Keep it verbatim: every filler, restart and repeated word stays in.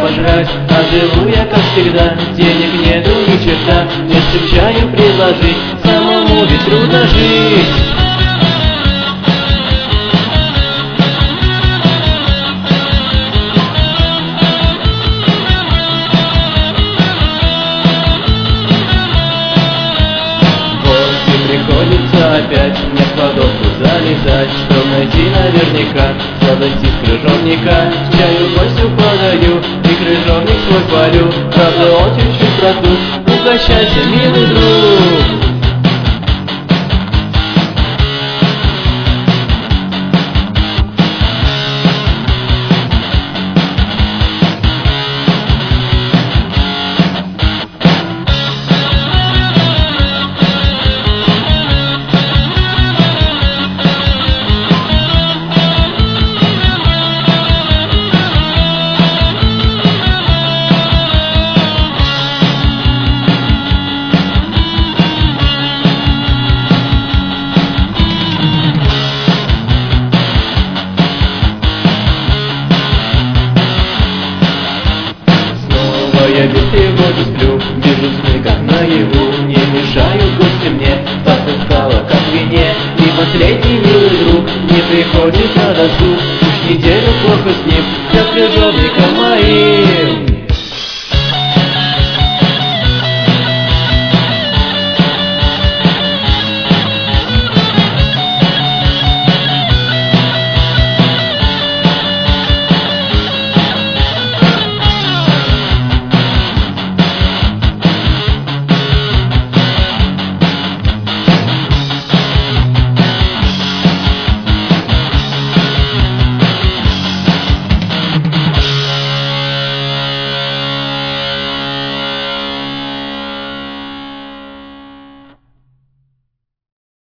пожрать, а живу я как всегда. Денег нету ни черта, не встречаю предложить, самому ведь трудно жить. Приходится опять мне в кладовку залезать, чтоб найти наверняка сладости с крыжовника. Чаю гостю подаю и крыжовник свой палю, правда он чуть-чуть протух. Угощайся, милый друг. Я без сегодня сплю, вижу сны как наяву. Не мешают гости мне, подыскала как в вине. И последний милый друг не приходит на досуг. Уж неделю плохо с ним, для крыжовника моим.